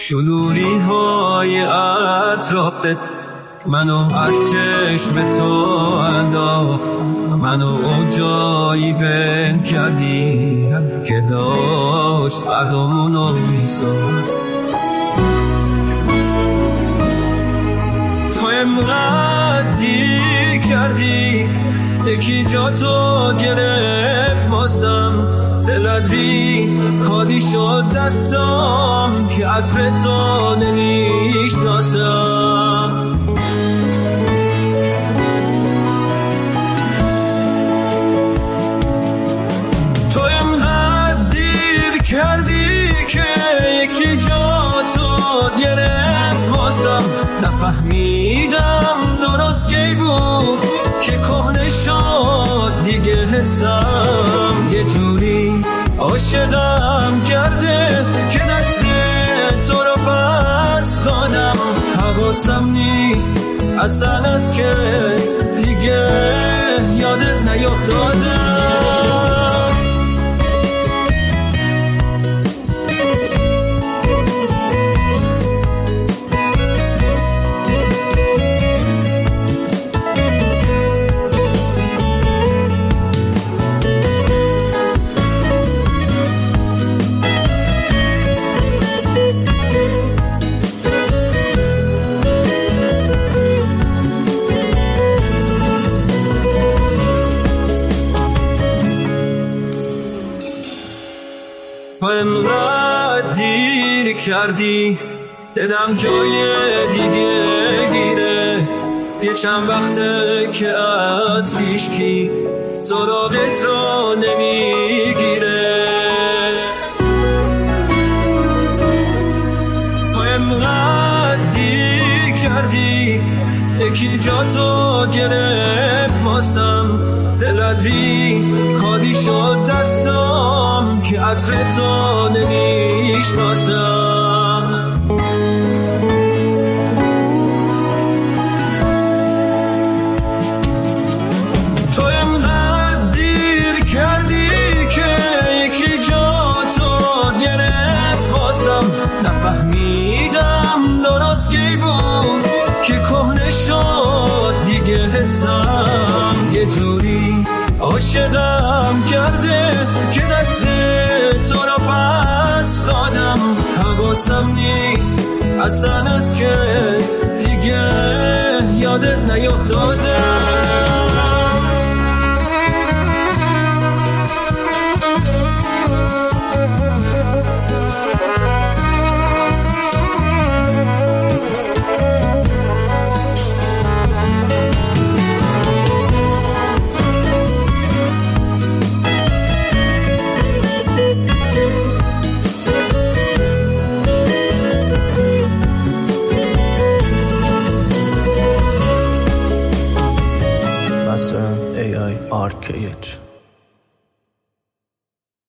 شلولی های اطرافت منو از چشم تو انداخت، منو جایی بند کردی که داشت فردامونو میساخت. تو انقدر دیر کردی یکی جا تو گرفت واسم، دلتی خالی شد دستام که عطر تو نمیشناسم. تو انقدر دیر کردی که یکی جا تو گرفت واسم، نفهمیدم درست کی بود که کهنه شد دیگه حسم. یه جوری عاشقم کرده که دست تو رو پس دادم، حواسم نیست اصلا از که دیگه یادت نیفتادم. تو انقدر دیر کردی دلم جای دیگه گیره، یه چند وقته که از هیچکی سراغ تو نمیگیره. تو انقدر دیر کردی یکی جا تو گرفت واسم، دلتی خالی شد دستام که عطر تو نمیشناسم. تو انقدر دیر کردی که یکی جا تو گرفت واسم، نفهمیدم درست کی بود که کهنه شد دیگه حسم. یه جوری عاشقم کرده که دست تو رو پس دادم، حواسم نیست اصلا از که دیگه یادت نیفتادم. Master AI RKH